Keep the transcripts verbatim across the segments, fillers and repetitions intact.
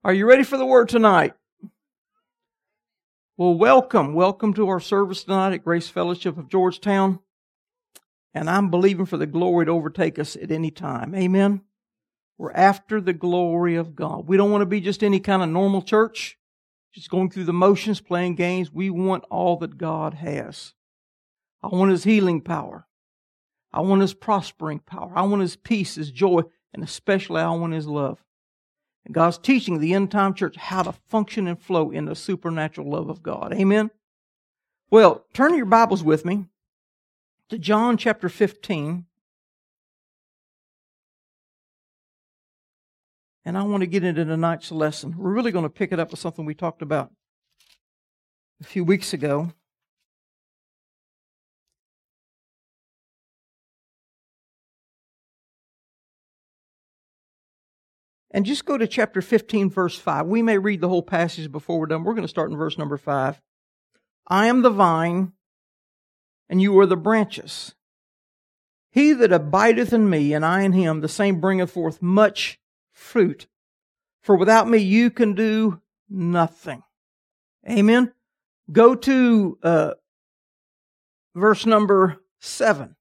Are you ready for the word tonight? Well, welcome. Welcome to our service tonight at Grace Fellowship of Georgetown. And I'm believing for the glory to overtake us at any time. Amen? We're after the glory of God. We don't want to be just any kind of normal church, just going through the motions, playing games. We want all that God has. I want His healing power. I want His prospering power. I want His peace, His joy, and especially I want His love. And God's teaching the end-time church how to function and flow in the supernatural love of God. Amen? Well, turn your Bibles with me to John chapter fifteen. And I want to get into tonight's lesson. We're really going to pick it up with something we talked about a few weeks ago. And just go to chapter fifteen, verse five. We may read the whole passage before we're done. We're going to start in verse number five. I am the vine, and you are the branches. He that abideth in me, and I in him, the same bringeth forth much fruit. For without me you can do nothing. Amen? Go to uh, verse number seven.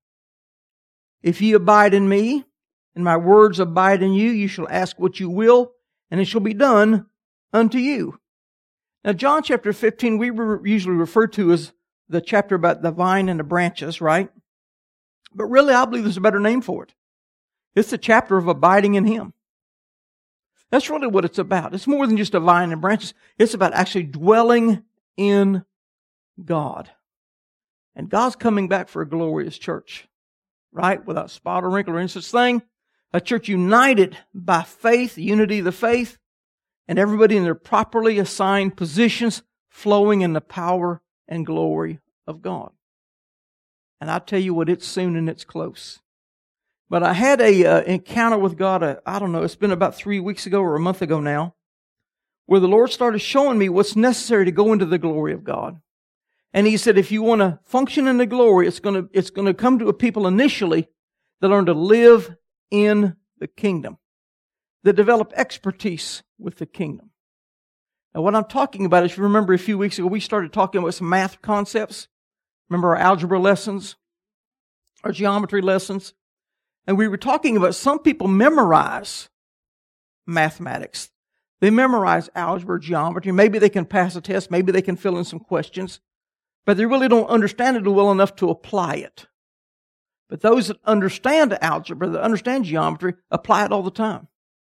If ye abide in me, and my words abide in you, you shall ask what you will, and it shall be done unto you. Now, John chapter fifteen, we re- usually refer to as the chapter about the vine and the branches, right? But really, I believe there's a better name for it. It's the chapter of abiding in Him. That's really what it's about. It's more than just a vine and branches. It's about actually dwelling in God. And God's coming back for a glorious church, right? Without spot or wrinkle or any such thing. A church united by faith, the unity of the faith, and everybody in their properly assigned positions, flowing in the power and glory of God. And I tell you what, it's soon and it's close. But I had a uh, encounter with God, uh, I don't know, it's been about three weeks ago or a month ago now, where the Lord started showing me what's necessary to go into the glory of God. And He said, if you want to function in the glory, it's going to, it's going to come to a people initially that learn to live in the kingdom, that develop expertise with the kingdom. Now, what I'm talking about is, you remember a few weeks ago, we started talking about some math concepts. Remember our algebra lessons, our geometry lessons? And we were talking about some people memorize mathematics. They memorize algebra, geometry. Maybe they can pass a test. Maybe they can fill in some questions. But they really don't understand it well enough to apply it. But those that understand algebra, that understand geometry, apply it all the time.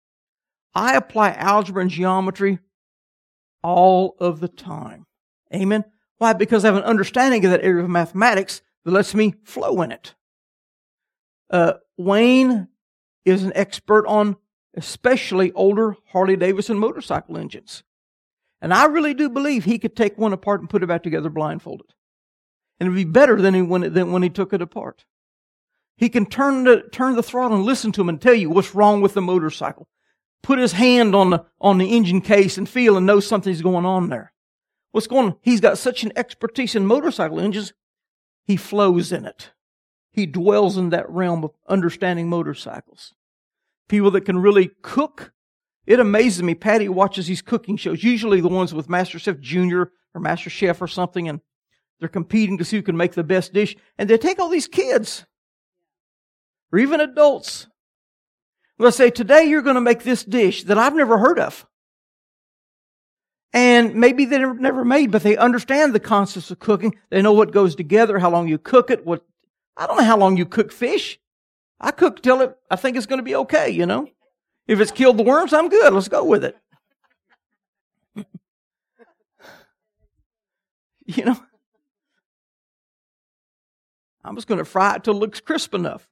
I apply algebra and geometry all of the time. Amen? Why? Because I have an understanding of that area of mathematics that lets me flow in it. Uh, Wayne is an expert on especially older Harley-Davidson motorcycle engines. And I really do believe he could take one apart and put it back together blindfolded. And it would be better than, he, when, than when he took it apart. He can turn the, turn the throttle and listen to him and tell you what's wrong with the motorcycle. Put his hand on the, on the engine case and feel and know something's going on there. What's going on? He's got such an expertise in motorcycle engines, he flows in it. He dwells in that realm of understanding motorcycles. People that can really cook. It amazes me. Patty watches these cooking shows, usually the ones with MasterChef Junior or MasterChef or something, and they're competing to see who can make the best dish. And they take all these kids, or even adults. They'll say, today you're going to make this dish that I've never heard of. And maybe they've never made, but they understand the concepts of cooking. They know what goes together, how long you cook it. What I don't know how long you cook fish. I cook till it, I think it's going to be okay, you know. If it's killed the worms, I'm good. Let's go with it. You know, I'm just going to fry it till it looks crisp enough.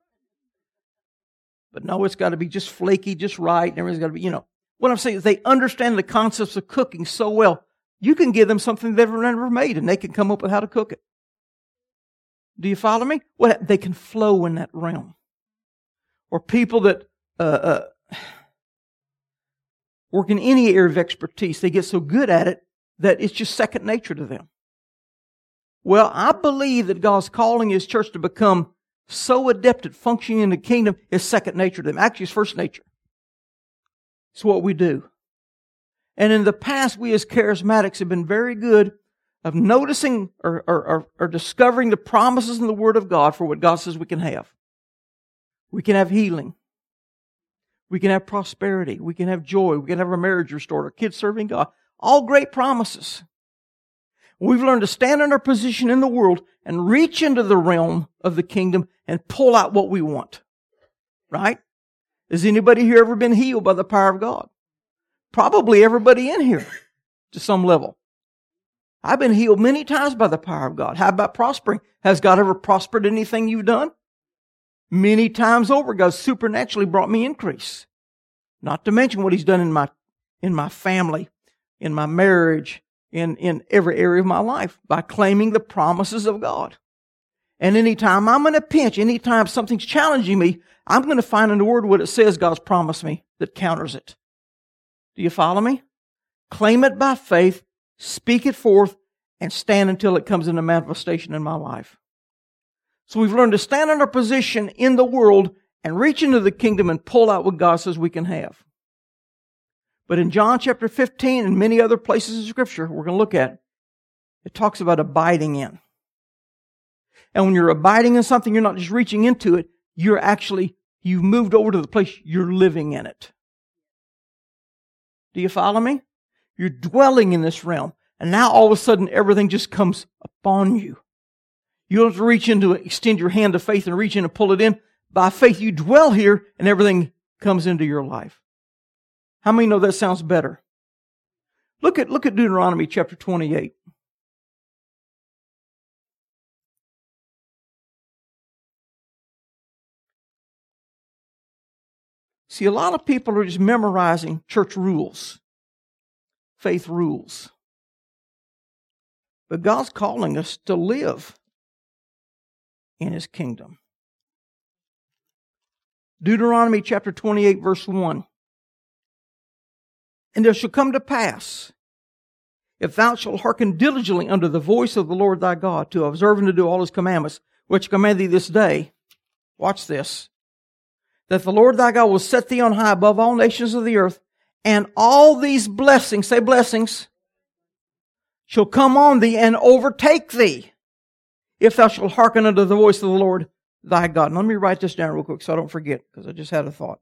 But no, it's got to be just flaky, just right, and everything's got to be, you know. What I'm saying is they understand the concepts of cooking so well, you can give them something they've never made, and they can come up with how to cook it. Do you follow me? What they can flow in that realm. Or people that uh, uh, work in any area of expertise, they get so good at it that it's just second nature to them. Well, I believe that God's calling His church to become so adept at functioning in the kingdom is second nature to them. Actually, it's first nature. It's what we do. And in the past, we as charismatics have been very good of noticing or, or, or, or discovering the promises in the Word of God for what God says we can have. We can have healing. We can have prosperity. We can have joy. We can have our marriage restored. Our kids serving God. All great promises. We've learned to stand in our position in the world and reach into the realm of the kingdom and pull out what we want. Right? Has anybody here ever been healed by the power of God? Probably everybody in here to some level. I've been healed many times by the power of God. How about prospering? Has God ever prospered anything you've done? Many times over, God supernaturally brought me increase. Not to mention what He's done in my, in my family, in my marriage, in, in every area of my life by claiming the promises of God. And anytime I'm in a pinch, anytime something's challenging me, I'm going to find in the Word what it says God's promised me that counters it. Do you follow me? Claim it by faith, speak it forth, and stand until it comes into manifestation in my life. So we've learned to stand in our position in the world and reach into the kingdom and pull out what God says we can have. But in John chapter fifteen and many other places in Scripture we're going to look at, it talks about abiding in. And when you're abiding in something, you're not just reaching into it, you're actually, you've moved over to the place you're living in it. Do you follow me? You're dwelling in this realm. And now all of a sudden everything just comes upon you. You don't have to reach into it, extend your hand of faith and reach in and pull it in. By faith you dwell here and everything comes into your life. How many know that sounds better? Look at, look at Deuteronomy chapter twenty-eight. See, a lot of people are just memorizing church rules, faith rules. But God's calling us to live in His kingdom. Deuteronomy chapter twenty-eight, verse one. And there shall come to pass, if thou shalt hearken diligently unto the voice of the Lord thy God, to observe and to do all His commandments, which I command thee this day, watch this, that the Lord thy God will set thee on high above all nations of the earth, and all these blessings, say blessings, shall come on thee and overtake thee, if thou shalt hearken unto the voice of the Lord thy God. And let me write this down real quick so I don't forget, because I just had a thought.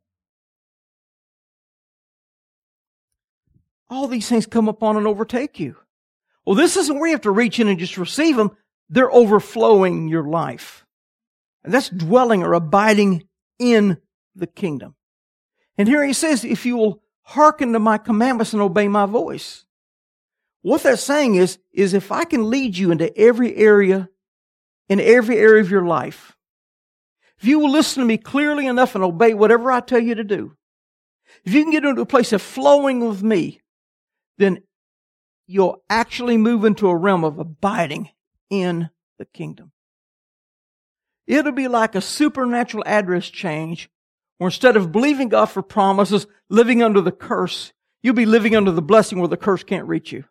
All these things come upon and overtake you. Well, this isn't where you have to reach in and just receive them. They're overflowing your life. And that's dwelling or abiding in the kingdom. And here he says, if you will hearken to my commandments and obey my voice. What that's saying is, is if I can lead you into every area, in every area of your life, if you will listen to me clearly enough and obey whatever I tell you to do, if you can get into a place of flowing with me, then you'll actually move into a realm of abiding in the kingdom. It'll be like a supernatural address change, where instead of believing God for promises, living under the curse, you'll be living under the blessing where the curse can't reach you.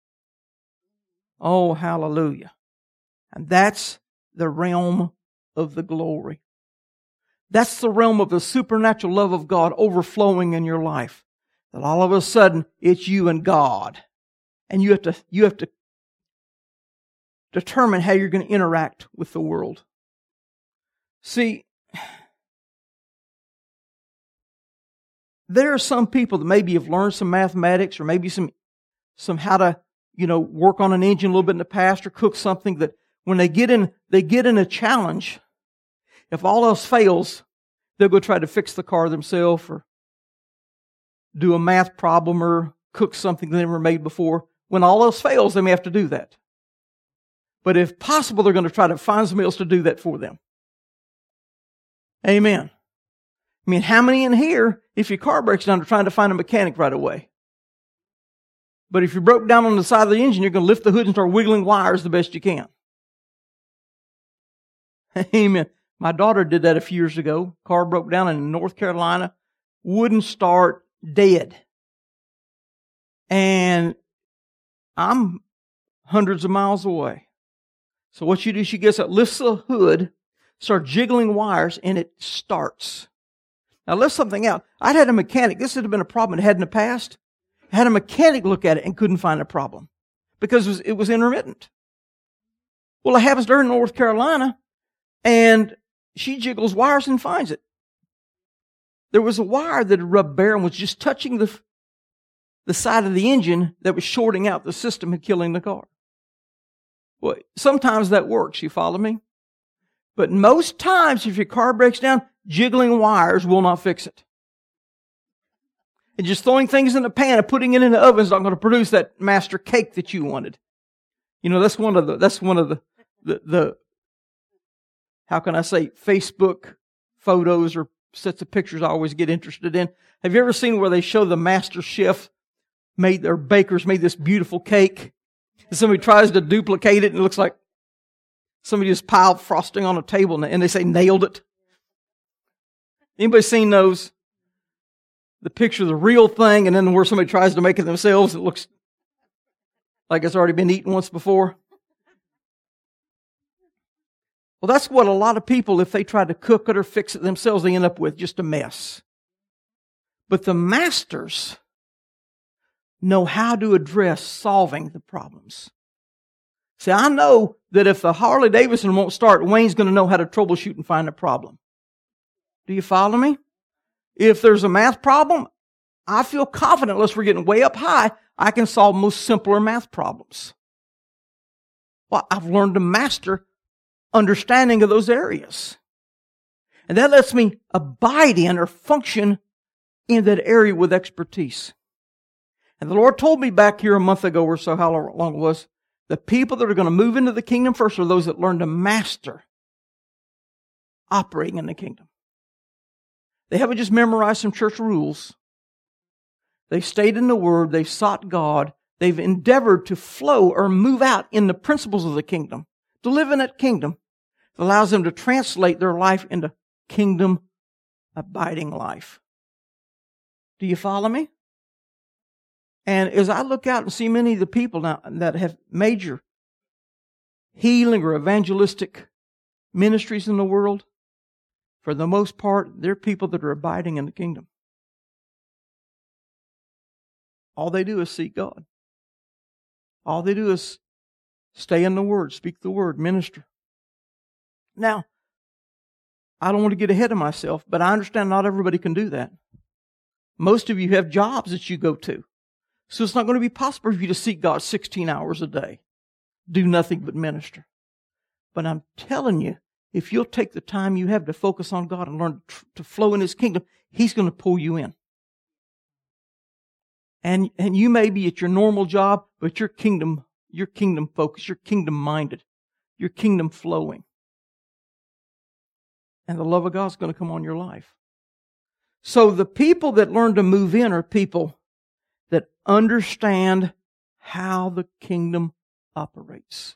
Oh, hallelujah. And that's the realm of the glory. That's the realm of the supernatural love of God overflowing in your life. That all of a sudden, it's you and God. And you have to, you have to determine how you're going to interact with the world. See, there are some people that maybe have learned some mathematics or maybe some, some how to, you know, work on an engine a little bit in the past or cook something that when they get in, they get in a challenge. If all else fails, they'll go try to fix the car themselves or do a math problem or cook something they never made before. When all else fails, they may have to do that. But if possible, they're going to try to find somebody else to do that for them. Amen. I mean, how many in here, if your car breaks down, are trying to find a mechanic right away? But if you broke down on the side of the engine, you're going to lift the hood and start wiggling wires the best you can. Amen. My daughter did that a few years ago. Car broke down in North Carolina. Wouldn't start, dead. And I'm hundreds of miles away. So what she do, she gets up, lifts the hood, starts jiggling wires, and it starts. Now, lift something out. I'd had a mechanic. This would have been a problem it had in the past. Had a mechanic look at it and couldn't find a problem because it was, it was intermittent. Well, it happens to her in North Carolina, and she jiggles wires and finds it. There was a wire that had rubbed bare and was just touching the, the side of the engine that was shorting out the system and killing the car. Well, sometimes that works, you follow me? But most times, if your car breaks down, jiggling wires will not fix it. And just throwing things in the pan and putting it in the oven is not going to produce that master cake that you wanted. You know, that's one of the, that's one of the, the, the, how can I say, Facebook photos or sets of pictures I always get interested in. Have you ever seen where they show the master chef made, their bakers made this beautiful cake, and somebody tries to duplicate it and it looks like somebody just piled frosting on a table and they say nailed it? Anybody seen those? The picture of the real thing, and then where somebody tries to make it themselves, it looks like it's already been eaten once before. Well, that's what a lot of people, if they try to cook it or fix it themselves, they end up with just a mess. But the masters know how to address solving the problems. See, I know that if the Harley Davidson won't start, Wayne's going to know how to troubleshoot and find a problem. Do you follow me? If there's a math problem, I feel confident, unless we're getting way up high, I can solve most simpler math problems. Well, I've learned to master understanding of those areas. And that lets me abide in or function in that area with expertise. And the Lord told me back here a month ago or so, how long it was, the people that are going to move into the kingdom first are those that learn to master operating in the kingdom. They haven't just memorized some church rules. They've stayed in the Word. They've sought God. They've endeavored to flow or move out in the principles of the kingdom, to live in that kingdom. It allows them to translate their life into kingdom abiding life. Do you follow me? And as I look out and see many of the people now that have major healing or evangelistic ministries in the world, for the most part, they're people that are abiding in the kingdom. All they do is seek God. All they do is stay in the Word, speak the Word, minister. Now, I don't want to get ahead of myself, but I understand not everybody can do that. Most of you have jobs that you go to. So it's not going to be possible for you to seek God sixteen hours a day. Do nothing but minister. But I'm telling you, if you'll take the time you have to focus on God and learn to flow in His kingdom, He's going to pull you in. And, and you may be at your normal job, but your kingdom, your kingdom focused, you're kingdom minded, you're kingdom flowing. And the love of God is going to come on your life. So the people that learn to move in are people that understand how the kingdom operates.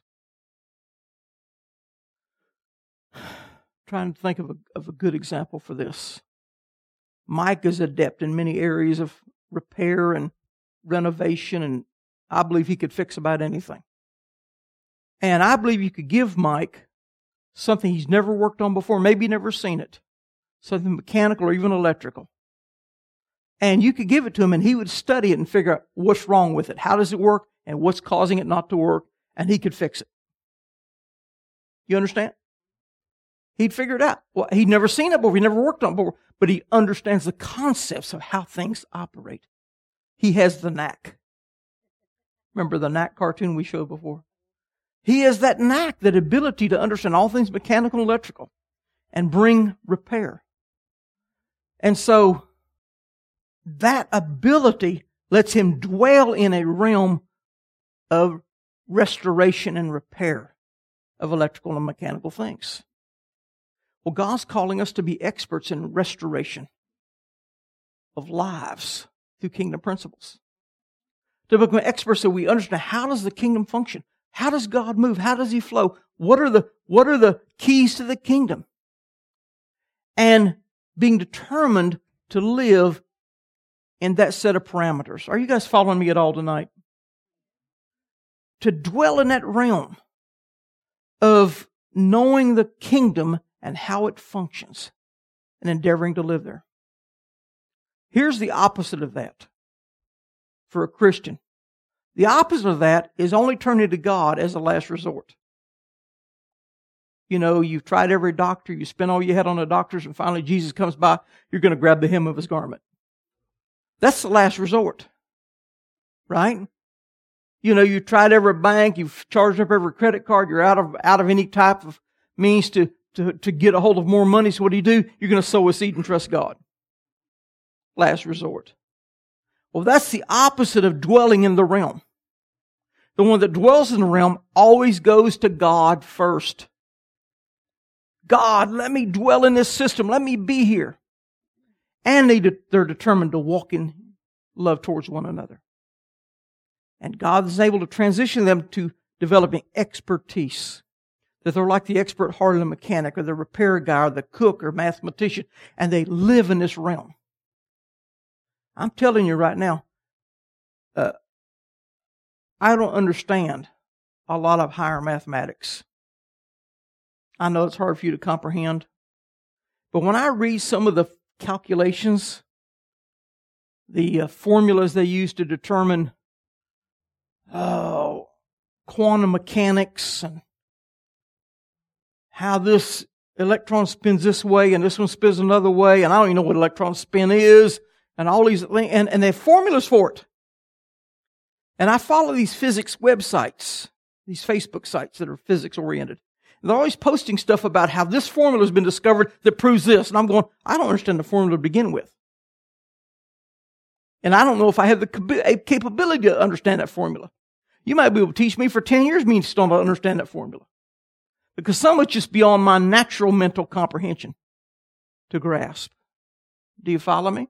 Trying to think of a, of a good example for this. Mike is adept in many areas of repair and renovation, and I believe he could fix about anything. And I believe you could give Mike something he's never worked on before, maybe never seen it, something mechanical or even electrical. And you could give it to him and he would study it and figure out what's wrong with it, how does it work, and what's causing it not to work, and he could fix it. You understand? He'd figure it out. Well, he'd never seen it before, he never worked on it before, but he understands the concepts of how things operate. He has the knack. Remember the knack cartoon we showed before? He has that knack, that ability to understand all things mechanical and electrical and bring repair. And so that ability lets him dwell in a realm of restoration and repair of electrical and mechanical things. Well, God's calling us to be experts in restoration of lives through kingdom principles. To become experts so we understand, how does the kingdom function? How does God move? How does He flow? What are the, what are the keys to the kingdom? And being determined to live in that set of parameters. Are you guys following me at all tonight? To dwell in that realm of knowing the kingdom and how it functions and endeavoring to live there. Here's the opposite of that. for a Christian. The opposite of that is only turning to God as a last resort. You know, you've tried every doctor, you spent all you had on the doctors, and finally Jesus comes by, you're going to grab the hem of his garment. That's the last resort. Right? You know, you tried every bank, you've charged up every credit card, you're out of out of any type of means to, to, to get a hold of more money. So what do you do? You're going to sow a seed and trust God. Last resort. Well, that's the opposite of dwelling in the realm. The one that dwells in the realm always goes to God first. God, let me dwell in this system. Let me be here. And they de- they're determined to walk in love towards one another. And God is able to transition them to developing expertise. That they're like the expert Harley mechanic or the repair guy or the cook or mathematician. And they live in this realm. I'm telling you right now, uh, I don't understand a lot of higher mathematics. I know it's hard for you to comprehend. But when I read some of the calculations, the uh, formulas they use to determine oh, quantum mechanics and how this electron spins this way and this one spins another way, and I don't even know what electron spin is, and all these things, and, and they have formulas for it. And I follow these physics websites, these Facebook sites that are physics oriented. And they're always posting stuff about how this formula has been discovered that proves this. And I'm going, I don't understand the formula to begin with. And I don't know if I have the capability to understand that formula. You might be able to teach me for ten years, me still don't understand that formula. Because some of it's just beyond my natural mental comprehension to grasp. Do you follow me?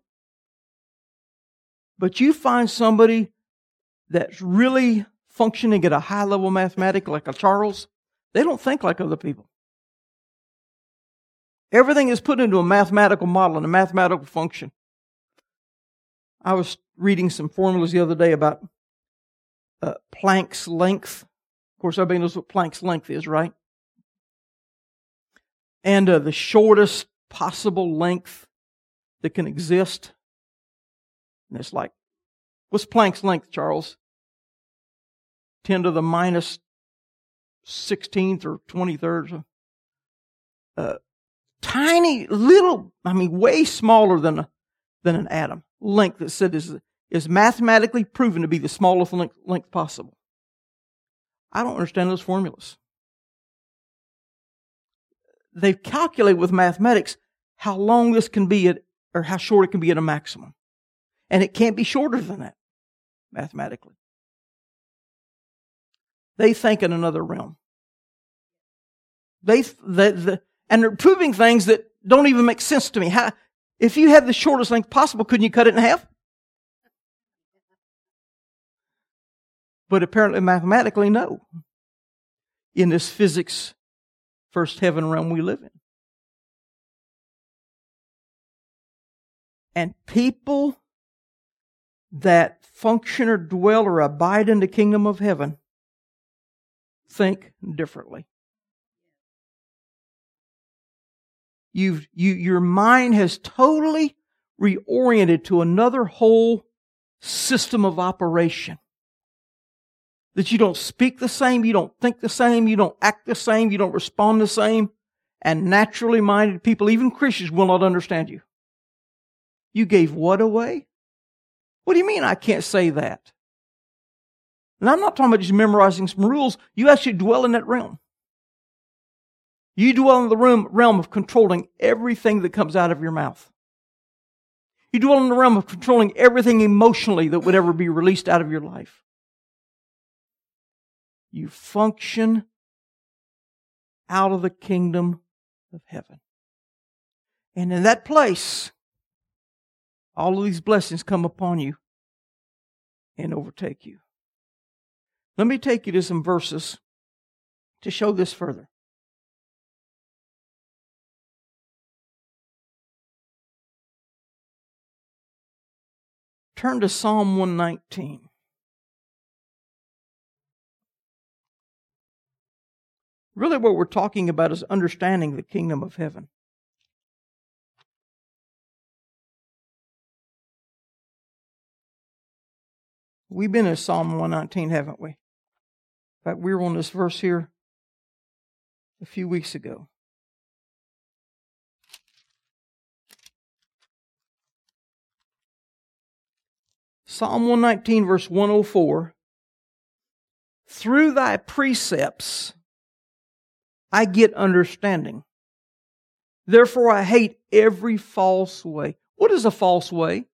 But you find somebody that's really functioning at a high level of mathematics, like a Charles, they don't think like other people. Everything is put into a mathematical model and a mathematical function. I was reading some formulas the other day about uh, Planck's length. Of course, everybody knows what Planck's length is, right? And uh, the shortest possible length that can exist. And it's like, what's Planck's length, Charles? ten to the minus sixteenth or twenty-third. Uh, tiny, little, I mean, way smaller than a, than an atom. Length that said is, is mathematically proven to be the smallest length, length possible. I don't understand those formulas. They've calculated with mathematics how long this can be at, or how short it can be at a maximum. And it can't be shorter than that, mathematically. They think in another realm. They, the, the, and they're proving things that don't even make sense to me. How, if you had the shortest length possible, couldn't you cut it in half? But apparently, mathematically, no. In this physics first heaven realm we live in. And people that function or dwell or abide in the kingdom of heaven think differently. You've, you, your mind has totally reoriented to another whole system of operation. That you don't speak the same, you don't think the same, you don't act the same, you don't respond the same. And naturally minded people, even Christians, will not understand you. You gave what away? What do you mean I can't say that? And I'm not talking about just memorizing some rules. You actually dwell in that realm. You dwell in the realm, realm of controlling everything that comes out of your mouth. You dwell in the realm of controlling everything emotionally that would ever be released out of your life. You function out of the kingdom of heaven. And in that place, all of these blessings come upon you and overtake you. Let me take you to some verses to show this further. Turn to Psalm one nineteen. Really what we're talking about is understanding the kingdom of heaven. We've been in Psalm one nineteen, haven't we? In fact, we were on this verse here a few weeks ago. Psalm one nineteen, verse one oh four. Through thy precepts I get understanding. Therefore I hate every false way. What is a false way?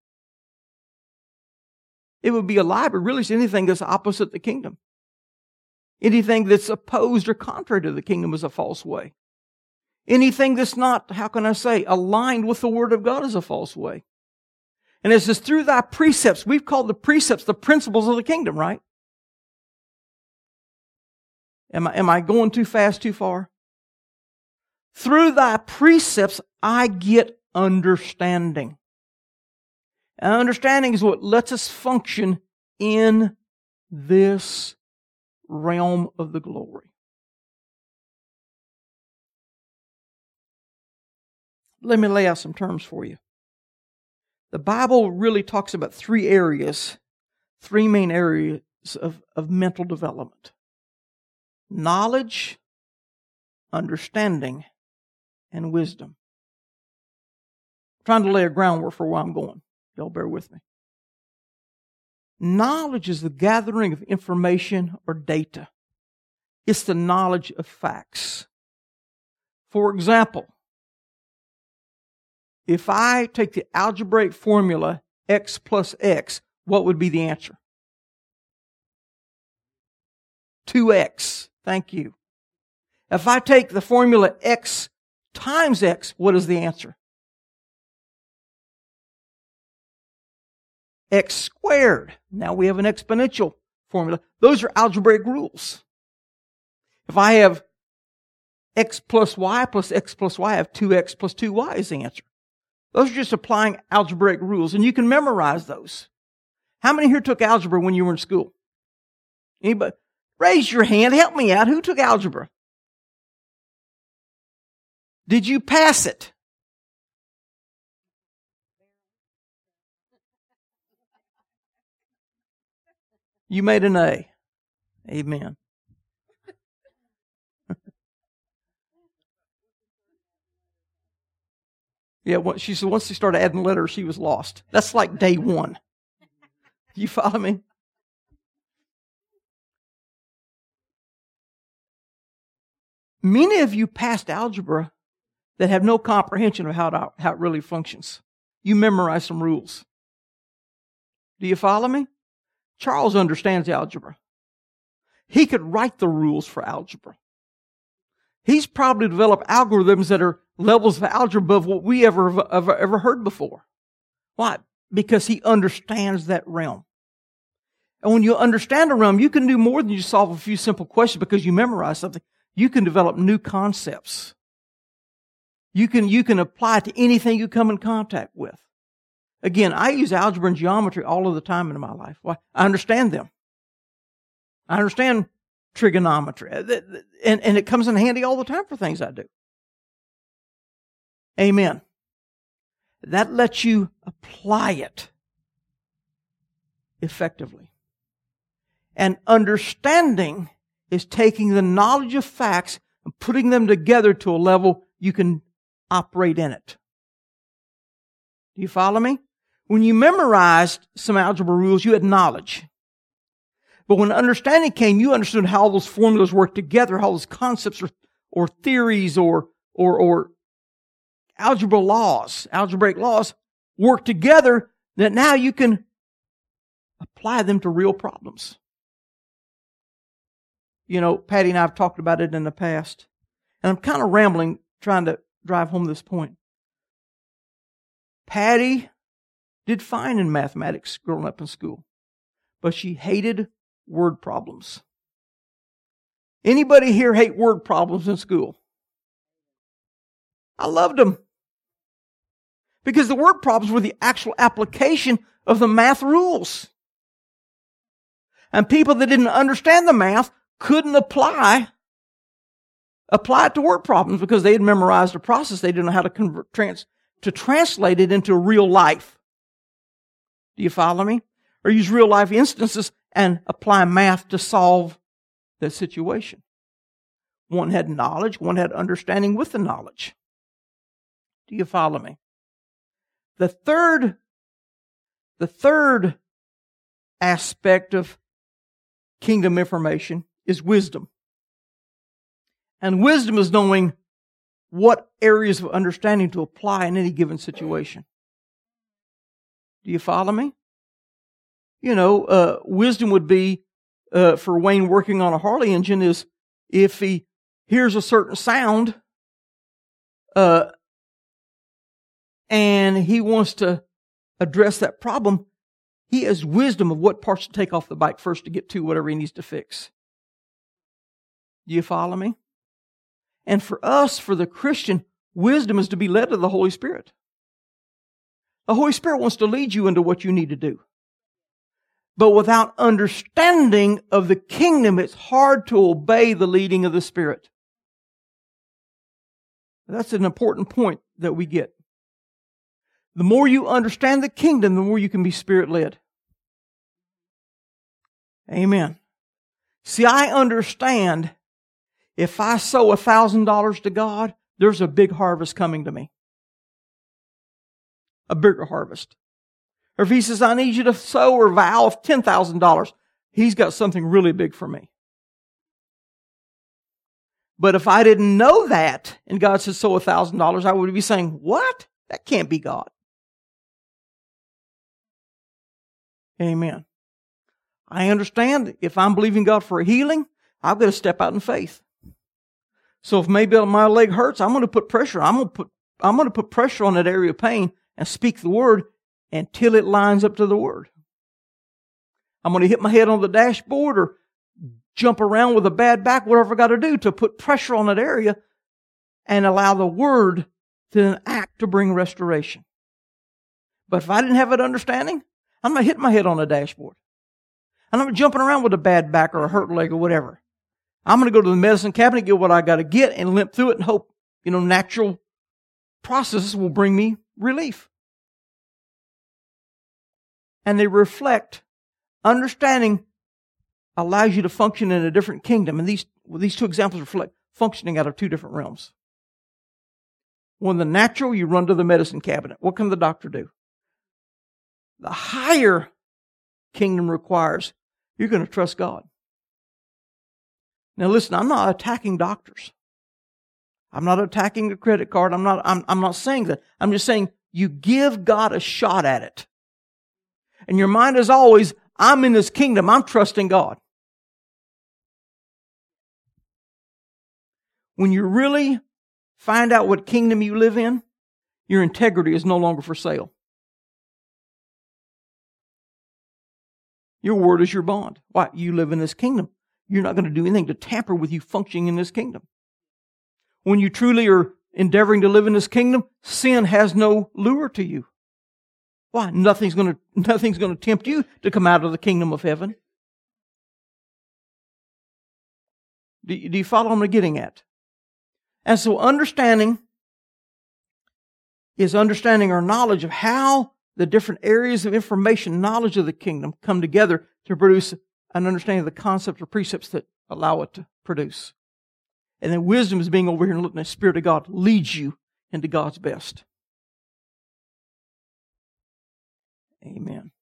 It would be a lie, but really it's anything that's opposite the kingdom. Anything that's opposed or contrary to the kingdom is a false way. Anything that's not, how can I say, aligned with the Word of God is a false way. And it says, through thy precepts, we've called the precepts the principles of the kingdom, right? Am I, am I going too fast, too far? Through thy precepts, I get understanding. And understanding is what lets us function in this realm of the glory. Let me lay out some terms for you. The Bible really talks about three areas, three main areas of, of mental development. Knowledge, understanding, and wisdom. I'm trying to lay a groundwork for where I'm going. Y'all bear with me. Knowledge is the gathering of information or data. It's the knowledge of facts. For example, if I take the algebraic formula x plus x, what would be the answer? two x. Thank you. If I take the formula x times x, what is the answer? X squared. Now we have an exponential formula. Those are algebraic rules. If I have x plus y plus x plus y, I have two x plus two y is the answer. Those are just applying algebraic rules, and you can memorize those. How many here took algebra when you were in school? Anybody? Raise your hand. Help me out. Who took algebra? Did you pass it? You made an A. Amen. Yeah, she said once she started adding letters, she was lost. That's like day one. You follow me? Many of you passed algebra that have no comprehension of how it, how it really functions. You memorize some rules. Do you follow me? Charles understands algebra. He could write the rules for algebra. He's probably developed algorithms that are levels of algebra above what we ever, ever, ever heard before. Why? Because he understands that realm. And when you understand a realm, you can do more than just solve a few simple questions because you memorize something. You can develop new concepts. You can, you can apply it to anything you come in contact with. Again, I use algebra and geometry all of the time in my life. Why? I understand them. I understand trigonometry. And, and it comes in handy all the time for things I do. Amen. That lets you apply it effectively. And understanding is taking the knowledge of facts and putting them together to a level you can operate in it. Do you follow me? When you memorized some algebra rules, you had knowledge. But when understanding came, you understood how those formulas work together, how those concepts or, or theories or, or, or algebra laws, algebraic laws work together, that now you can apply them to real problems. You know, Patty and I have talked about it in the past. And I'm kind of rambling, trying to drive home this point. Patty did fine in mathematics growing up in school, but she hated word problems. Anybody here hate word problems in school? I loved them. Because the word problems were the actual application of the math rules. And people that didn't understand the math couldn't apply, apply it to word problems because they had memorized the process. They didn't know how to convert, trans, to translate it into real life. Do you follow me? or use real life instances and apply math to solve that situation. One had knowledge, one had understanding with the knowledge. Do you follow me? The third, the third aspect of kingdom information is wisdom. And wisdom is knowing what areas of understanding to apply in any given situation. Do you follow me? You know, uh, wisdom would be, uh, for Wayne working on a Harley engine, is if he hears a certain sound, uh, and he wants to address that problem, he has wisdom of what parts to take off the bike first to get to whatever he needs to fix. Do you follow me? And for us, for the Christian, wisdom is to be led to the Holy Spirit. The Holy Spirit wants to lead you into what you need to do. But without understanding of the kingdom, it's hard to obey the leading of the Spirit. That's an important point that we get. The more you understand the kingdom, the more you can be Spirit-led. Amen. See, I understand if I sow one thousand dollars to God, there's a big harvest coming to me. A bigger harvest. Or if He says, I need you to sow or vow of ten thousand dollars, He's got something really big for me. But if I didn't know that, and God said, sow one thousand dollars, I would be saying, what? That can't be God. Amen. I understand if I'm believing God for a healing, I've got to step out in faith. So if maybe my leg hurts, I'm going to put pressure. I'm going to put, I'm going to put pressure on that area of pain and speak the word until it lines up to the word. I'm going to hit my head on the dashboard or jump around with a bad back, whatever I got to do to put pressure on that area and allow the word to act to bring restoration. But if I didn't have that understanding, I'm not hitting my head on the dashboard. I'm not jumping around with a bad back or a hurt leg or whatever. I'm going to go to the medicine cabinet, get what I got to get, and limp through it and hope, you know, natural processes will bring me relief. And they reflect, understanding allows you to function in a different kingdom. And these, well, these two examples reflect functioning out of two different realms. When the natural, you run to the medicine cabinet. What can the doctor do? The higher kingdom requires you're going to trust God. Now listen, I'm not attacking doctors. I'm not attacking the credit card. I'm not, I'm, I'm not saying that. I'm just saying you give God a shot at it. And your mind is always, I'm in this kingdom. I'm trusting God. When you really find out what kingdom you live in, your integrity is no longer for sale. Your word is your bond. Why? You live in this kingdom. You're not going to do anything to tamper with you functioning in this kingdom. When you truly are endeavoring to live in this kingdom, sin has no lure to you. Why? Nothing's going to, nothing's going to tempt you to come out of the kingdom of heaven. Do you, do you follow what I'm getting at? And so understanding is understanding our knowledge of how the different areas of information, knowledge of the kingdom come together to produce an understanding of the concepts or precepts that allow it to produce. And then wisdom is being over here and letting the Spirit of God lead you into God's best. Amen.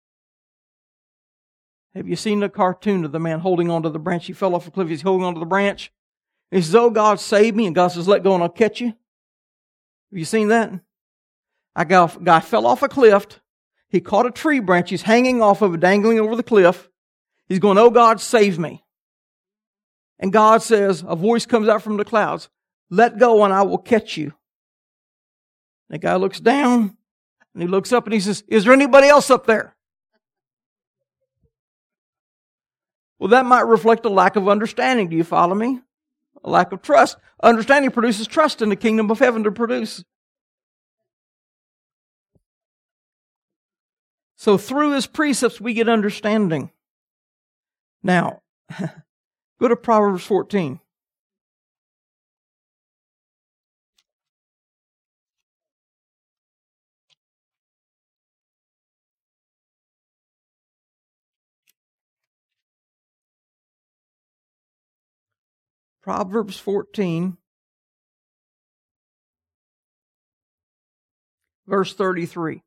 Have you seen the cartoon of the man holding onto the branch? He fell off a cliff. He's holding onto the branch. He says, oh, God, save me. And God says, let go and I'll catch you. Have you seen that? A guy, guy fell off a cliff. He caught a tree branch. He's hanging off of it, dangling over the cliff. He's going, oh, God, save me. And God says, a voice comes out from the clouds, let go and I will catch you. The guy looks down and he looks up and he says, is there anybody else up there? Well, that might reflect a lack of understanding. Do you follow me? A lack of trust. Understanding produces trust in the kingdom of heaven to produce. So through His precepts, we get understanding. Now, go to Proverbs fourteen. Proverbs fourteen, verse thirty-three.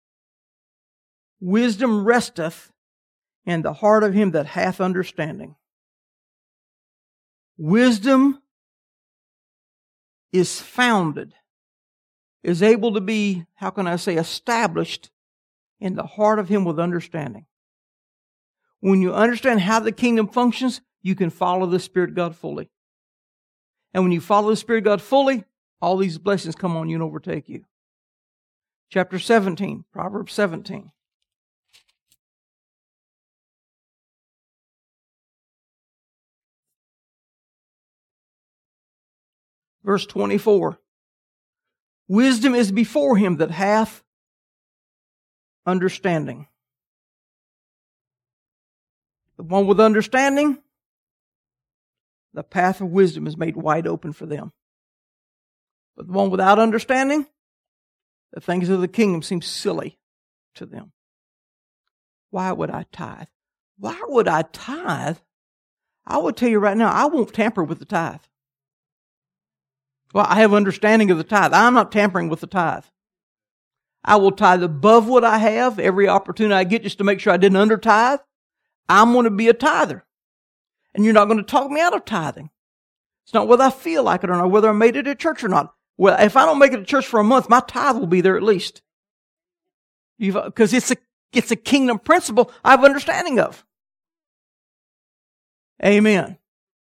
Wisdom resteth in the heart of him that hath understanding. Wisdom is founded, is able to be, how can I say, established in the heart of him with understanding. When you understand how the kingdom functions, you can follow the Spirit of God fully. And when you follow the Spirit of God fully, all these blessings come on you and overtake you. Chapter seventeen, Proverbs seventeen. Verse twenty-four. Wisdom is before him that hath understanding. The one with understanding, the path of wisdom is made wide open for them. But the one without understanding, the things of the kingdom seem silly to them. Why would I tithe? Why would I tithe? I would tell you right now, I won't tamper with the tithe. Well, I have understanding of the tithe. I'm not tampering with the tithe. I will tithe above what I have every opportunity I get just to make sure I didn't under tithe. I'm going to be a tither. And you're not going to talk me out of tithing. It's not whether I feel like it or not, whether I made it at church or not. Well, if I don't make it to church for a month, my tithe will be there at least. Because it's a, it's a kingdom principle I have understanding of. Amen.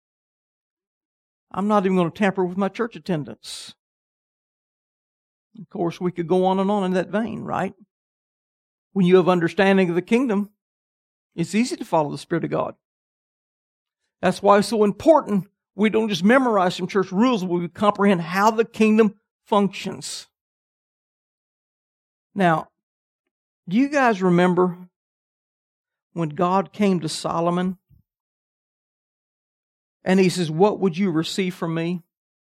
I'm not even going to tamper with my church attendance. Of course, we could go on and on in that vein, right? When you have understanding of the kingdom, it's easy to follow the Spirit of God. That's why it's so important we don't just memorize some church rules, but we comprehend how the kingdom functions. Now, do you guys remember when God came to Solomon and he says, "What would you receive from me?"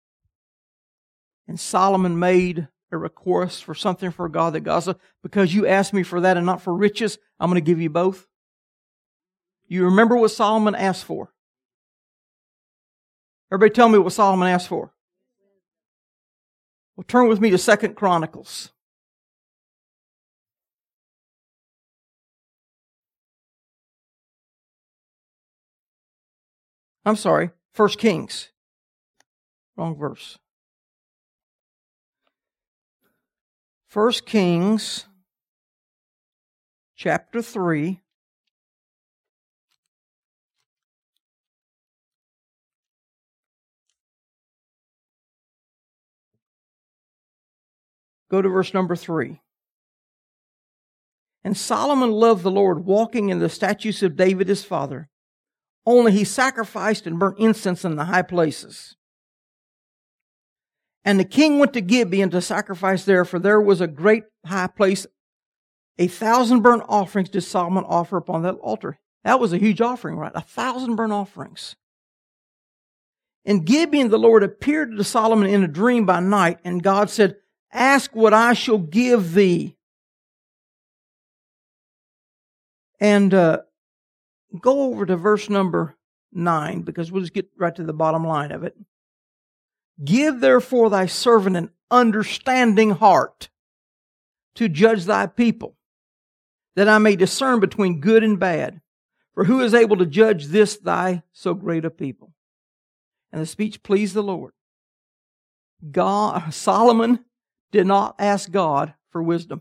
And Solomon made a request for something for God, that God said, "Because you asked me for that and not for riches, I'm going to give you both." You remember what Solomon asked for? Everybody tell me what Solomon asked for. Well, turn with me to Second Chronicles. I'm sorry, First Kings. Wrong verse. First Kings, chapter three. Go to verse number three. And Solomon loved the Lord, walking in the statutes of David his father. Only he sacrificed and burnt incense in the high places. And the king went to Gibeon to sacrifice there, for there was a great high place. A thousand burnt offerings did Solomon offer upon that altar. That was a huge offering, right? A thousand burnt offerings. In Gibeon, the Lord appeared to Solomon in a dream by night, and God said, "Ask what I shall give thee." And uh, go over to verse number nine, because we'll just get right to the bottom line of it. "Give therefore thy servant an understanding heart to judge thy people, that I may discern between good and bad. For who is able to judge this thy so great a people?" And the speech pleased the Lord. God, Solomon did not ask God for wisdom.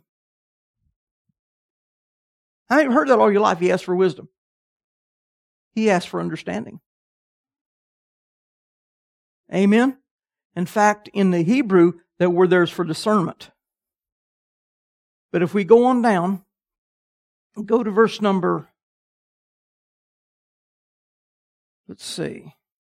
I haven't heard that all your life. He asked for wisdom. He asked for understanding. Amen? In fact, in the Hebrew, that word there is for discernment. But if we go on down, go to verse number, let's see,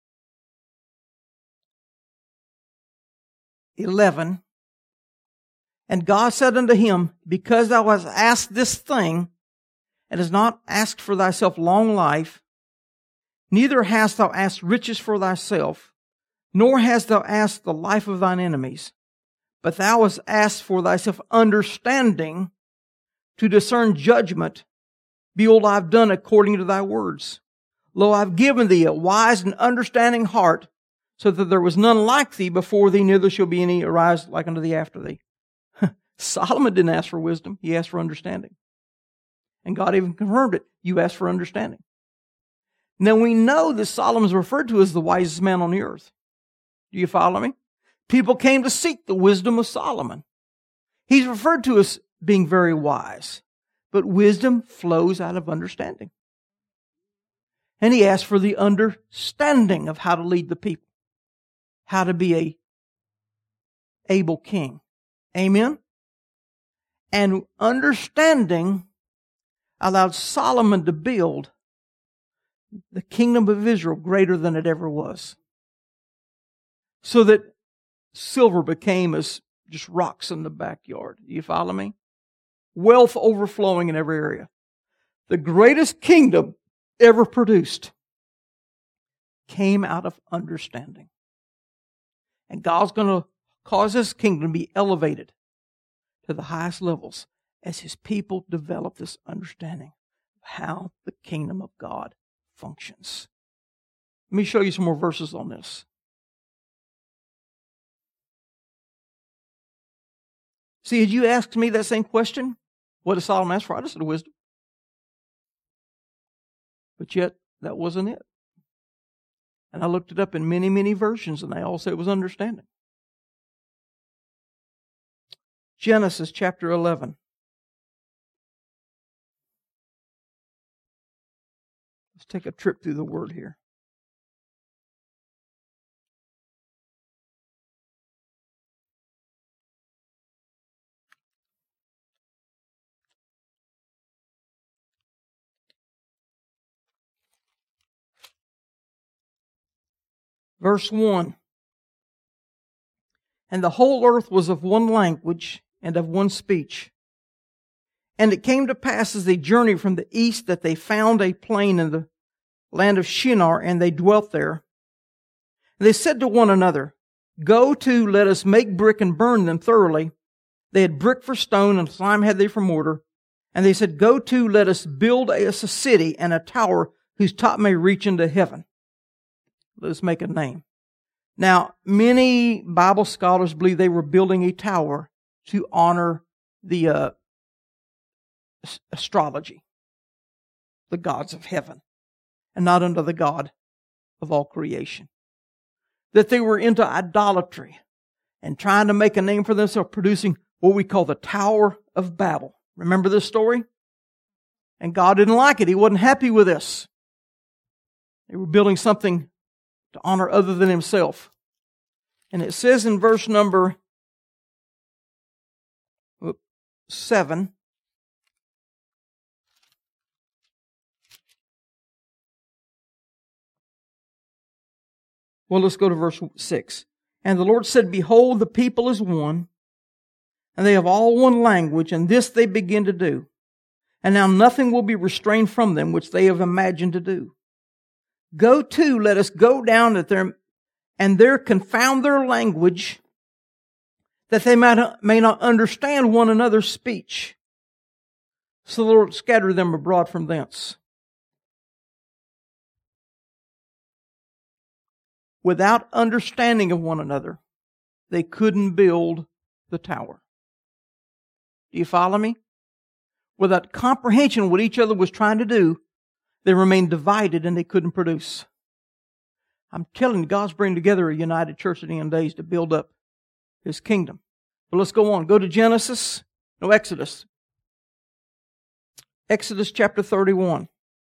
eleven. And God said unto him, "Because thou hast asked this thing, and hast not asked for thyself long life, neither hast thou asked riches for thyself, nor hast thou asked the life of thine enemies, but thou hast asked for thyself understanding to discern judgment. Behold, I have done according to thy words. Lo, I have given thee a wise and understanding heart so that there was none like thee before thee, neither shall be any arise like unto thee after thee. Solomon didn't ask for wisdom. He asked for understanding. And God even confirmed it. You asked for understanding. Now we know that Solomon is referred to as the wisest man on the earth. Do you follow me? People came to seek the wisdom of Solomon. He's referred to as being very wise. But wisdom flows out of understanding. And he asked for the understanding of how to lead the people. How to be a able king. Amen? And understanding allowed Solomon to build the kingdom of Israel greater than it ever was. So that silver became as just rocks in the backyard. Do you follow me? Wealth overflowing in every area. The greatest kingdom ever produced came out of understanding. And God's going to cause His kingdom to be elevated to the highest levels as His people develop this understanding of how the kingdom of God functions. Let me show you some more verses on this. See, had you asked me that same question, what did Solomon ask for? I just said wisdom. But yet, that wasn't it. And I looked it up in many, many versions, and they all say it was understanding. Genesis chapter eleven. Let's take a trip through the Word here. Verse one. And the whole earth was of one language and of one speech. And it came to pass as they journeyed from the east that they found a plain in the land of Shinar, and they dwelt there. And they said to one another, Go to, let us make brick and burn them thoroughly. They had brick for stone, and slime had they for mortar. And they said, Go to, let us build us a city and a tower whose top may reach into heaven. Let us make a name. Now, many Bible scholars believe they were building a tower to honor the uh, astrology, the gods of heaven, and not unto the God of all creation. That they were into idolatry and trying to make a name for themselves, producing what we call the Tower of Babel. Remember this story? And God didn't like it. He wasn't happy with this. They were building something to honor other than Himself. And it says in verse number seven, well, let's go to verse six. And the Lord said, Behold, the people is one, and they have all one language, and this they begin to do. And now nothing will be restrained from them which they have imagined to do. Go to, let us go down at their, and there confound their language, that they might, may not understand one another's speech. So the Lord scattered them abroad from thence. Without understanding of one another, they couldn't build the tower. Do you follow me? Without comprehension of what each other was trying to do, they remained divided and they couldn't produce. I'm telling you, God's bringing together a united church at the end of days to build up His kingdom. But let's go on. Go to Genesis. No, Exodus. Exodus chapter thirty-one.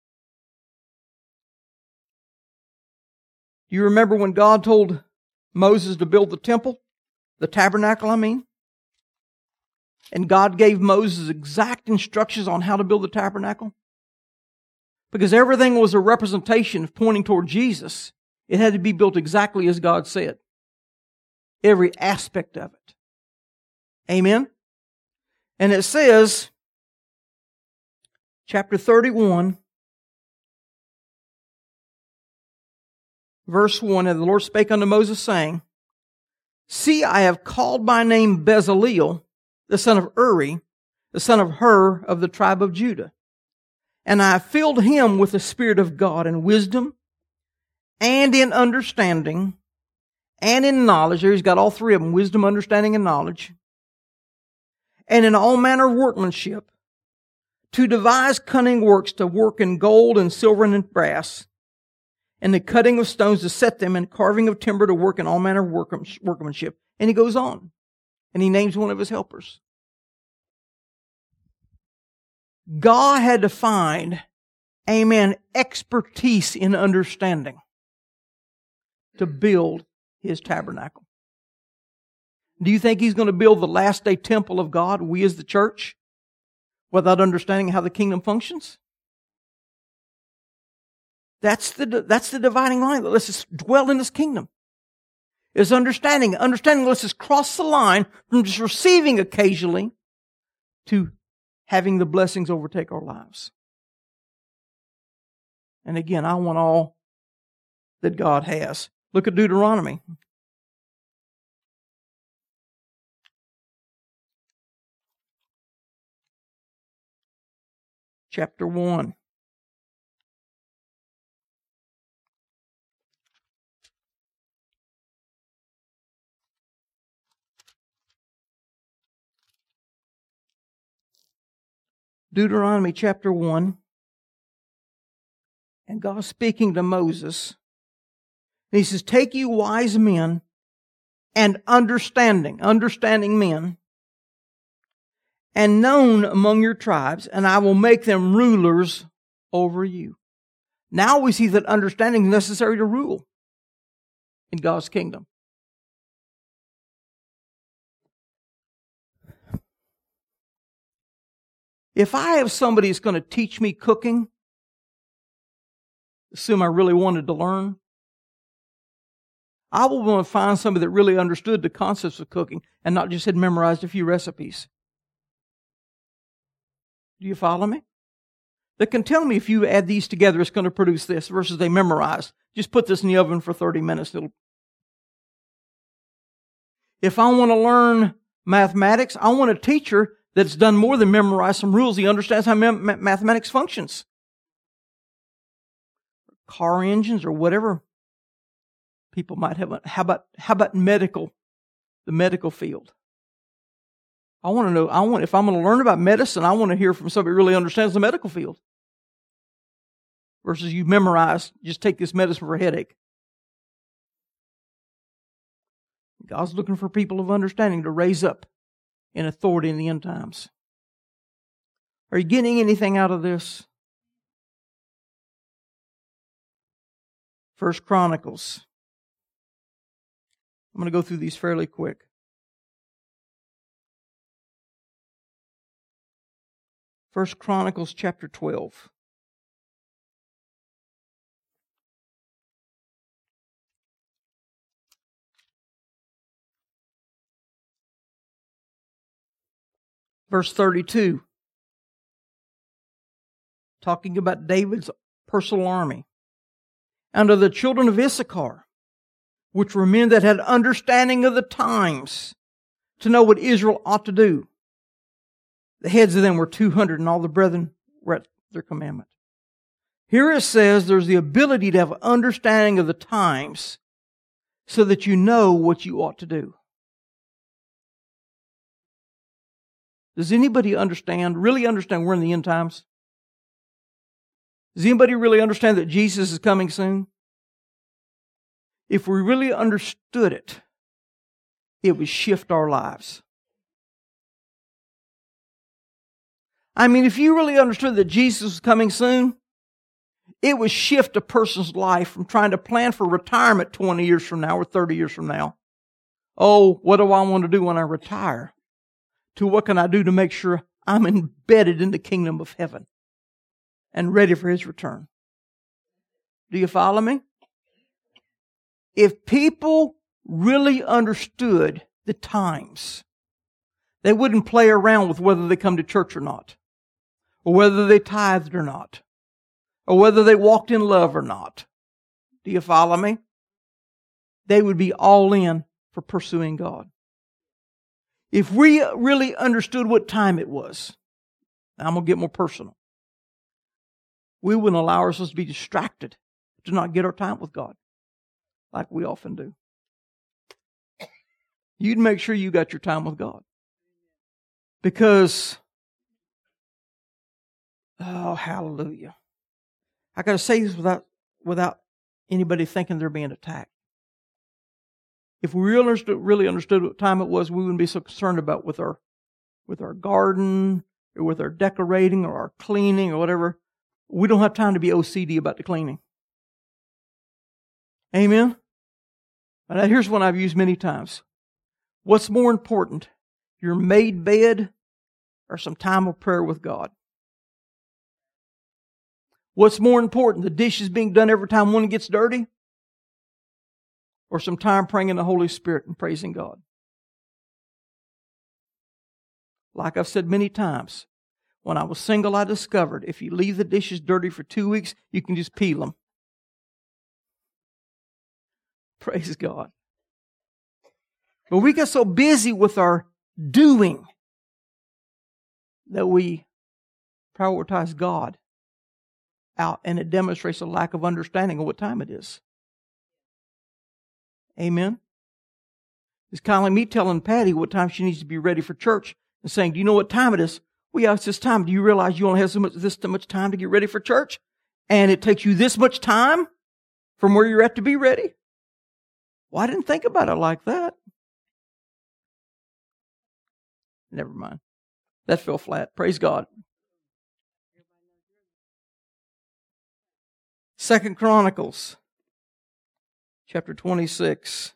Do you remember when God told Moses to build the temple? The tabernacle, I mean. And God gave Moses exact instructions on how to build the tabernacle. Because everything was a representation of pointing toward Jesus. It had to be built exactly as God said. Every aspect of it. Amen? And it says, chapter thirty-one, verse one, And the Lord spake unto Moses, saying, See, I have called by name Bezaleel, the son of Uri, the son of Hur of the tribe of Judah. And I have filled him with the Spirit of God in wisdom and in understanding and in knowledge. There he's got all three of them, wisdom, understanding, and knowledge. And in all manner of workmanship, to devise cunning works, to work in gold and silver and in brass, and the cutting of stones to set them, and carving of timber to work in all manner of workmanship. And he goes on, and he names one of his helpers. God had to find, amen, expertise in understanding to build his tabernacle. Do you think he's going to build the last day temple of God, we as the church, without understanding how the kingdom functions? That's the, that's the dividing line. Let's just dwell in this kingdom. Is understanding. Understanding lets us cross the line from just receiving occasionally to having the blessings overtake our lives. And again, I want all that God has. Look at Deuteronomy. Chapter one. Deuteronomy chapter one. And God speaking to Moses. And he says, take you wise men and understanding, understanding men, and known among your tribes, and I will make them rulers over you. Now we see that understanding is necessary to rule in God's kingdom. If I have somebody that's going to teach me cooking, assume I really wanted to learn, I will want to find somebody that really understood the concepts of cooking and not just had memorized a few recipes. Do you follow me? That can tell me if you add these together, it's going to produce this versus they memorized. Just put this in the oven for thirty minutes. It'll... If I want to learn mathematics, I want a teacher that's done more than memorize some rules. He understands how mem- mathematics functions. Car engines or whatever people might have. How about, how about medical, the medical field? I want to know, I want, if I'm going to learn about medicine, I want to hear from somebody who really understands the medical field. Versus you memorize, just take this medicine for a headache. God's looking for people of understanding to raise up in authority in the end times. Are you getting anything out of this? First Chronicles. I'm going to go through these fairly quick. First Chronicles chapter twelve. Verse thirty-two. Talking about David's personal army. And of the children of Issachar, which were men that had understanding of the times, to know what Israel ought to do. The heads of them were two hundred, and all the brethren were at their commandment. Here it says there's the ability to have understanding of the times so that you know what you ought to do. Does anybody understand, really understand we're in the end times? Does anybody really understand that Jesus is coming soon? If we really understood it, it would shift our lives. I mean, if you really understood that Jesus was coming soon, it would shift a person's life from trying to plan for retirement twenty years from now or thirty years from now. Oh, what do I want to do when I retire? To what can I do to make sure I'm embedded in the kingdom of heaven and ready for His return? Do you follow me? If people really understood the times, they wouldn't play around with whether they come to church or not, or whether they tithed or not, or whether they walked in love or not. Do you follow me? They would be all in for pursuing God. If we really understood what time it was, I'm going to get more personal, we wouldn't allow ourselves to be distracted, to not get our time with God, like we often do. You'd make sure you got your time with God. Because, oh, hallelujah. I got to say this without, without anybody thinking they're being attacked. If we really understood, really understood what time it was, we wouldn't be so concerned about with our, with our garden, or with our decorating, or our cleaning, or whatever. We don't have time to be O C D about the cleaning. Amen? And here's one I've used many times. What's more important, your made bed or some time of prayer with God? What's more important, the dishes being done every time one gets dirty? Or some time praying in the Holy Spirit and praising God? Like I've said many times, when I was single, I discovered if you leave the dishes dirty for two weeks, you can just peel them. Praise God. But we get so busy with our doing that we prioritize God out, and it demonstrates a lack of understanding of what time it is. Amen? It's kind of like me telling Patty what time she needs to be ready for church and saying, do you know what time it is? Well, yeah, it's this time. Do you realize you only have so much, this much time to get ready for church? And it takes you this much time from where you're at to be ready? Well, I didn't think about it like that. Never mind. That fell flat. Praise God. Second Chronicles, chapter twenty-six.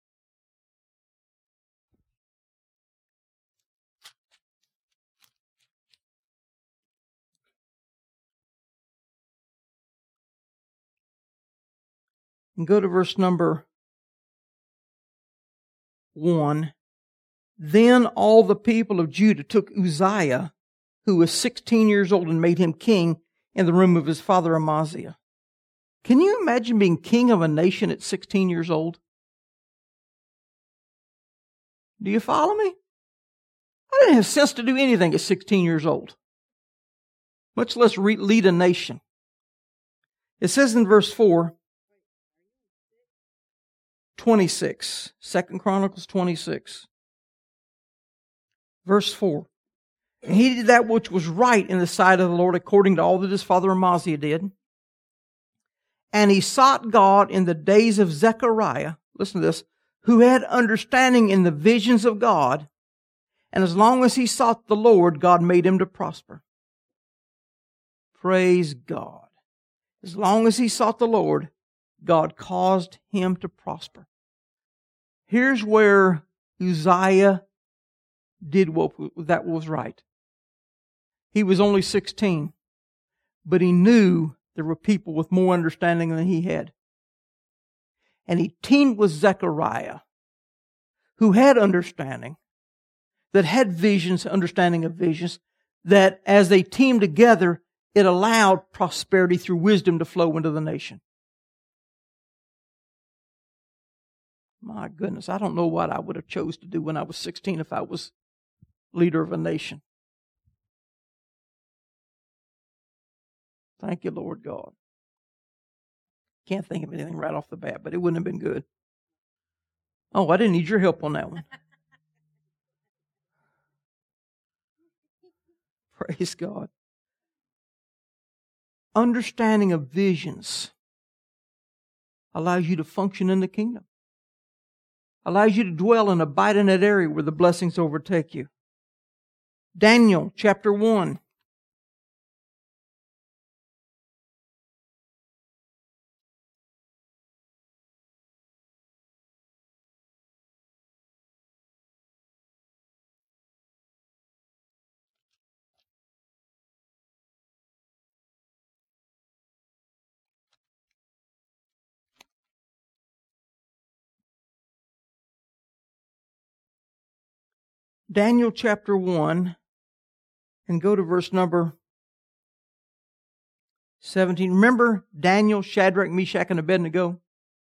And go to verse number one. Then all the people of Judah took Uzziah, who was sixteen years old, and made him king in the room of his father Amaziah. Can you imagine being king of a nation at sixteen years old? Do you follow me? I didn't have sense to do anything at sixteen years old, much less re- lead a nation. It says in verse four, twenty-six, Second Chronicles twenty-six, verse four. And he did that which was right in the sight of the Lord, according to all that his father Amaziah did. And he sought God in the days of Zechariah, listen to this, who had understanding in the visions of God. And as long as he sought the Lord, God made him to prosper. Praise God. As long as he sought the Lord, God caused him to prosper. Here's where Uzziah did what that was right. He was only sixteen, but he knew there were people with more understanding than he had. And he teamed with Zechariah, who had understanding, that had visions, understanding of visions, that as they teamed together, it allowed prosperity through wisdom to flow into the nation. My goodness, I don't know what I would have chose to do when I was sixteen if I was leader of a nation. Thank you, Lord God. Can't think of anything right off the bat, but it wouldn't have been good. Oh, I didn't need your help on that one. Praise God. Understanding of visions allows you to function in the kingdom. Allows you to dwell and abide in that area where the blessings overtake you. Daniel chapter one. Daniel chapter one, and go to verse number seventeen. Remember Daniel, Shadrach, Meshach, and Abednego?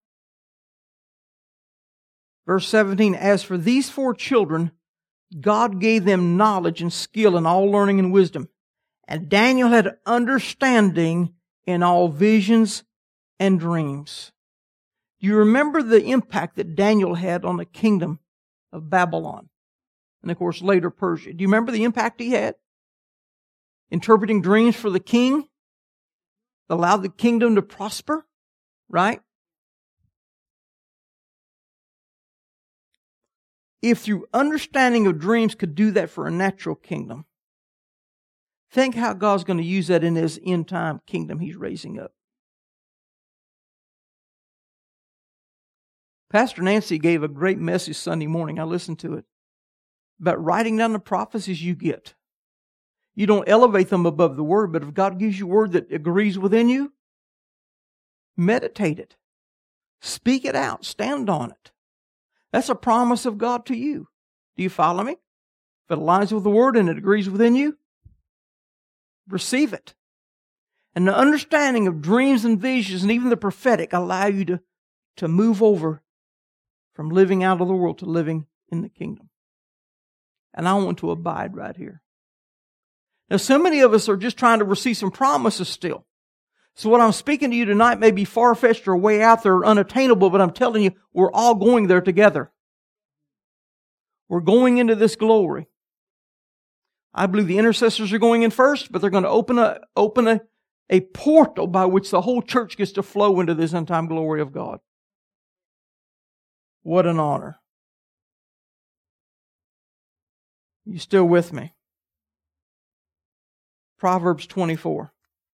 Verse seventeen, as for these four children, God gave them knowledge and skill in all learning and wisdom. And Daniel had understanding in all visions and dreams. Do you remember the impact that Daniel had on the kingdom of Babylon. And of course, later Persia. Do you remember the impact he had? Interpreting dreams for the king. Allowed the kingdom to prosper. Right? If through understanding of dreams could do that for a natural kingdom, think how God's going to use that in His end time kingdom He's raising up. Pastor Nancy gave a great message Sunday morning. I listened to it. About writing down the prophecies you get. You don't elevate them above the Word, but if God gives you a word that agrees within you, meditate it. Speak it out. Stand on it. That's a promise of God to you. Do you follow me? If it aligns with the Word and it agrees within you, receive it. And the understanding of dreams and visions and even the prophetic allow you to, to move over from living out of the world to living in the kingdom. And I want to abide right here. Now, so many of us are just trying to receive some promises still. So what I'm speaking to you tonight may be far-fetched or way out there or unattainable, but I'm telling you, we're all going there together. We're going into this glory. I believe the intercessors are going in first, but they're going to open a, open a, a portal by which the whole church gets to flow into this end-time glory of God. What an honor. You still with me? Proverbs twenty-four.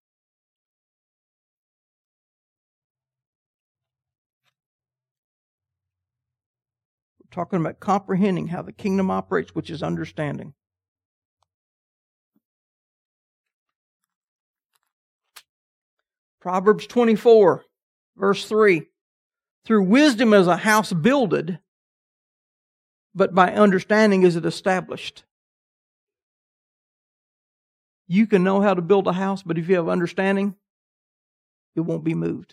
We're talking about comprehending how the kingdom operates, which is understanding. Proverbs twenty-four, verse three. Through wisdom is a house builded, but by understanding is it established. You can know how to build a house, but if you have understanding, it won't be moved.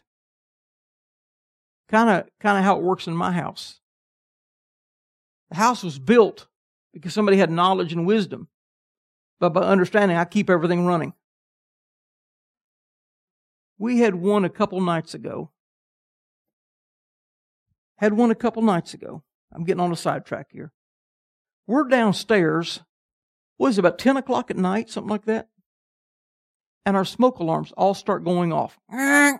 Kind of, kind of how it works in my house. The house was built because somebody had knowledge and wisdom, but by understanding, I keep everything running. We had one a couple nights ago. Had one a couple nights ago. I'm getting on a sidetrack here. We're downstairs. What is it, about ten o'clock at night, something like that? And our smoke alarms all start going off. Well,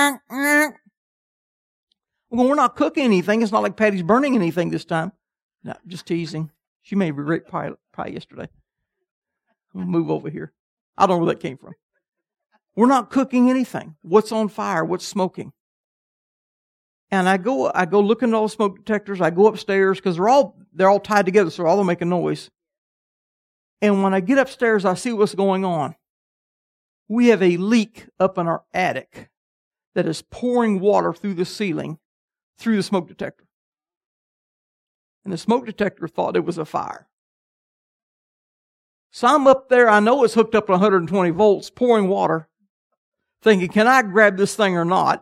we're not cooking anything. It's not like Patty's burning anything this time. No, just teasing. She made a great pie, pie yesterday. I'm going to move over here. I don't know where that came from. We're not cooking anything. What's on fire? What's smoking? And I go, I go look into all the smoke detectors. I go upstairs because they're all, they're all tied together, so they're all making noise. And when I get upstairs, I see what's going on. We have a leak up in our attic that is pouring water through the ceiling, through the smoke detector. And the smoke detector thought it was a fire. So I'm up there, I know it's hooked up to one hundred twenty volts, pouring water, thinking, can I grab this thing or not?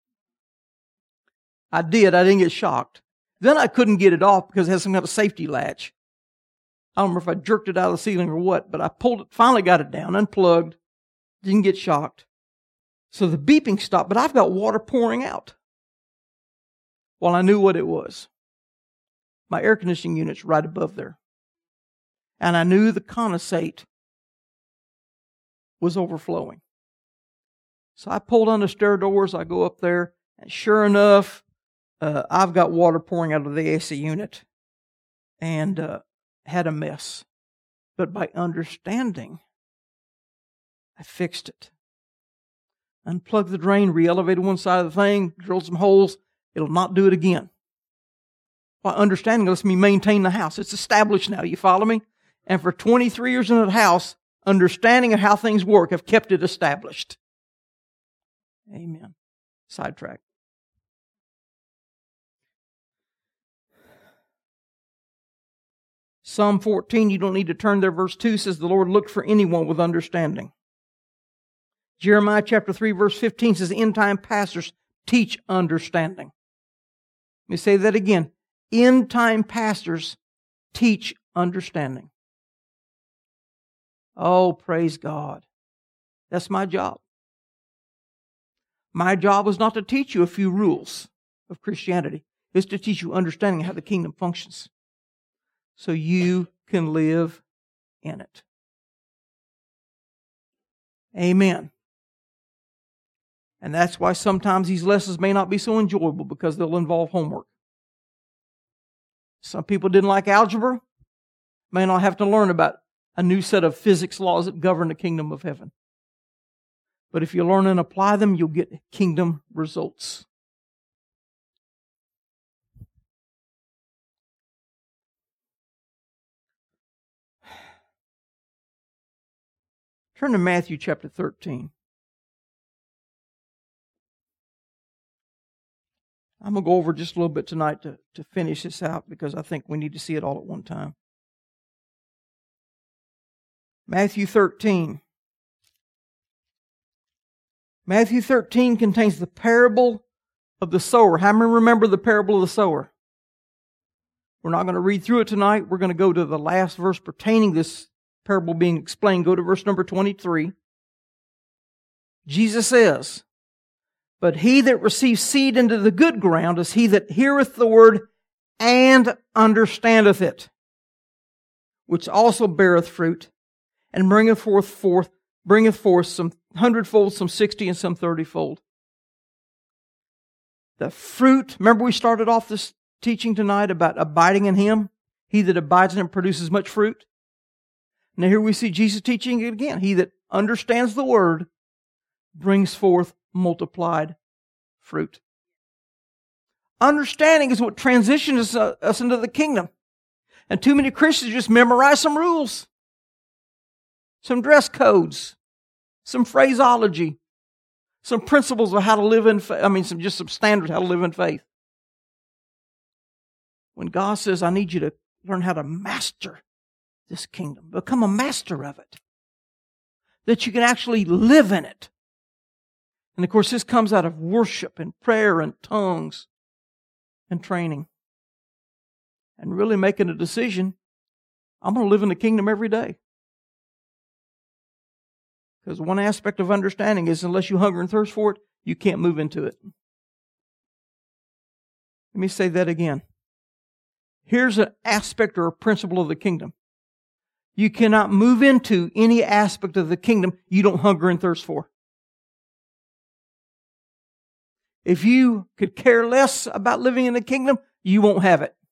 I did, I didn't get shocked. Then I couldn't get it off because it has some kind of safety latch. I don't remember if I jerked it out of the ceiling or what, but I pulled it, finally got it down, unplugged, didn't get shocked. So the beeping stopped, but I've got water pouring out. Well, I knew what it was. My air conditioning unit's right above there. And I knew the condensate was overflowing. So I pulled on the stair doors, I go up there, and sure enough, uh, I've got water pouring out of the A C unit. And uh, had a mess. But by understanding, I fixed it. Unplugged the drain, re-elevated one side of the thing, drilled some holes. It'll not do it again. By understanding, it lets me maintain the house. It's established now, you follow me? And for twenty-three years in the house, understanding of how things work have kept it established. Amen. Sidetrack. Psalm fourteen, you don't need to turn there, verse two says, the Lord looked for anyone with understanding. Jeremiah chapter three, verse fifteen says, end-time pastors teach understanding. Let me say that again. End-time pastors teach understanding. Oh, praise God. That's my job. My job is not to teach you a few rules of Christianity. It's to teach you understanding how the kingdom functions. so you can live in it. Amen. And that's why sometimes these lessons may not be so enjoyable, because they'll involve homework. Some people didn't like algebra, may not have to learn about a new set of physics laws that govern the kingdom of heaven. But if you learn and apply them, you'll get kingdom results. Turn to Matthew chapter thirteen. I'm going to go over just a little bit tonight to, to finish this out, because I think we need to see it all at one time. Matthew thirteen. Matthew thirteen contains the parable of the sower. How many remember the parable of the sower? We're not going to read through it tonight. We're going to go to the last verse pertaining to this parable being explained. Go to verse number twenty-three. Jesus says, "But he that receives seed into the good ground is he that heareth the word and understandeth it, which also beareth fruit, and bringeth forth forth bringeth forth some hundredfold, some sixty, and some thirtyfold." The fruit, remember we started off this teaching tonight about abiding in Him? He that abides in Him produces much fruit. Now here we see Jesus teaching it again. He that understands the Word brings forth multiplied fruit. Understanding is what transitions us, us into the kingdom. And too many Christians just memorize some rules, some dress codes, some phraseology, some principles of how to live in faith. I mean, some just some standards how to live in faith. When God says, "I need you to learn how to master this kingdom, become a master of it, that you can actually live in it." And of course, this comes out of worship and prayer and tongues and training. And really making a decision, I'm going to live in the kingdom every day. Because one aspect of understanding is unless you hunger and thirst for it, you can't move into it. Let me say that again. Here's an aspect or a principle of the kingdom. You cannot move into any aspect of the kingdom you don't hunger and thirst for. If you could care less about living in the kingdom, you won't have it.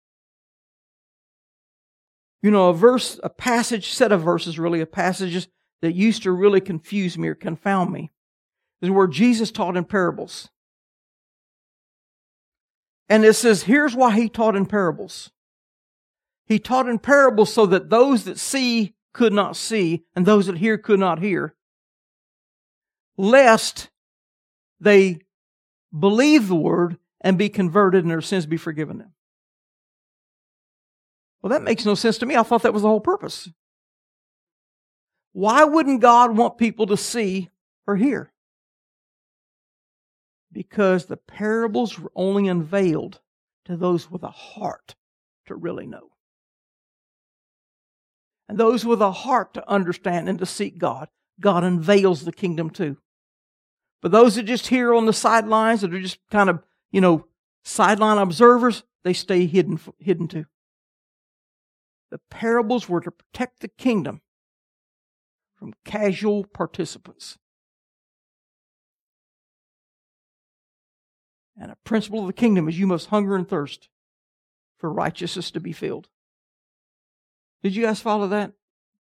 You know, a verse, a passage, set of verses really, of passages that used to really confuse me or confound me is where Jesus taught in parables. And it says, here's why He taught in parables. He taught in parables so that those that see could not see, and those that hear could not hear, lest they believe the word and be converted and their sins be forgiven them. Well, that makes no sense to me. I thought that was the whole purpose. Why wouldn't God want people to see or hear? Because the parables were only unveiled to those with a heart to really know. And those with a heart to understand and to seek God, God unveils the kingdom to. But those that just hear on the sidelines, that are just kind of, you know, sideline observers, they stay hidden, hidden too. The parables were to protect the kingdom from casual participants. And a principle of the kingdom is you must hunger and thirst for righteousness to be filled. Did you guys follow that?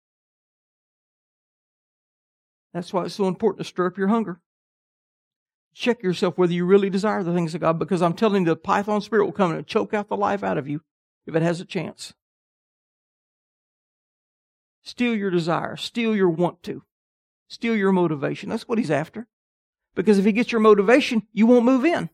That's why it's so important to stir up your hunger. Check yourself whether you really desire the things of God, because I'm telling you, the python spirit will come and choke out the life out of you if it has a chance. Steal your desire. Steal your want to. Steal your motivation. That's what he's after. Because if he gets your motivation, you won't move in.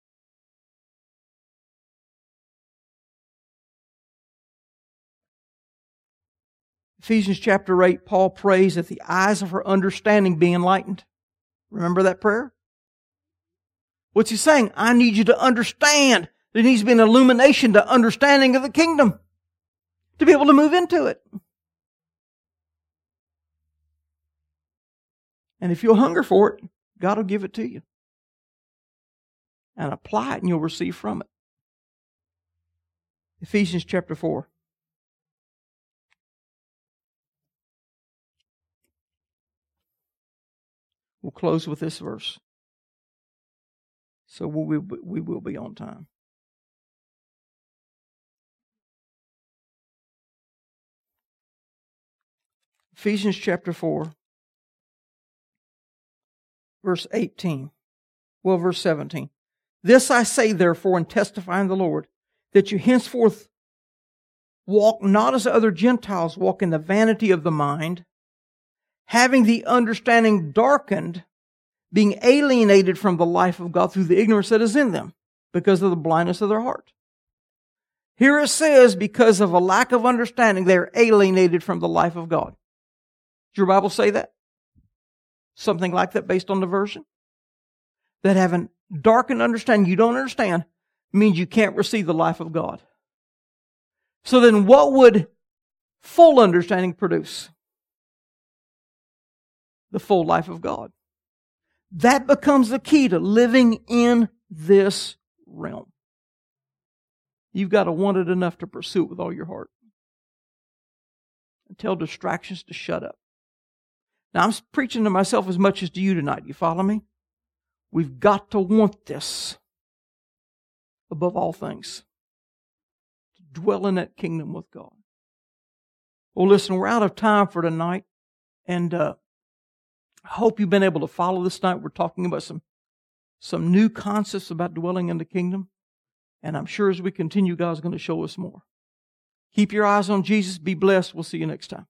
Ephesians chapter eight, Paul prays that the eyes of her understanding be enlightened. Remember that prayer? What's he saying? I need you to understand. There needs to be an illumination to understanding of the kingdom to be able to move into it. And if you'll hunger for it, God will give it to you. And apply it and you'll receive from it. Ephesians chapter four. We'll close with this verse. So we will, we will be on time. Ephesians chapter four, verse eighteen. Well, verse seventeen. This I say, therefore, and testify in the Lord, that you henceforth walk not as other Gentiles walk in the vanity of the mind, having the understanding darkened, being alienated from the life of God through the ignorance that is in them, because of the blindness of their heart. Here it says, because of a lack of understanding, they're alienated from the life of God. Does your Bible say that? Something like that based on the version? That having darkened understanding, you don't understand, means you can't receive the life of God. So then what would full understanding produce? The full life of God. That becomes the key to living in this realm. You've got to want it enough to pursue it with all your heart. And tell distractions to shut up. Now, I'm preaching to myself as much as to you tonight. You follow me? We've got to want this above all things. To dwell in that kingdom with God. Well, listen, we're out of time for tonight. And uh, I hope you've been able to follow this tonight. We're talking about some, some new concepts about dwelling in the kingdom. And I'm sure as we continue, God's going to show us more. Keep your eyes on Jesus. Be blessed. We'll see you next time.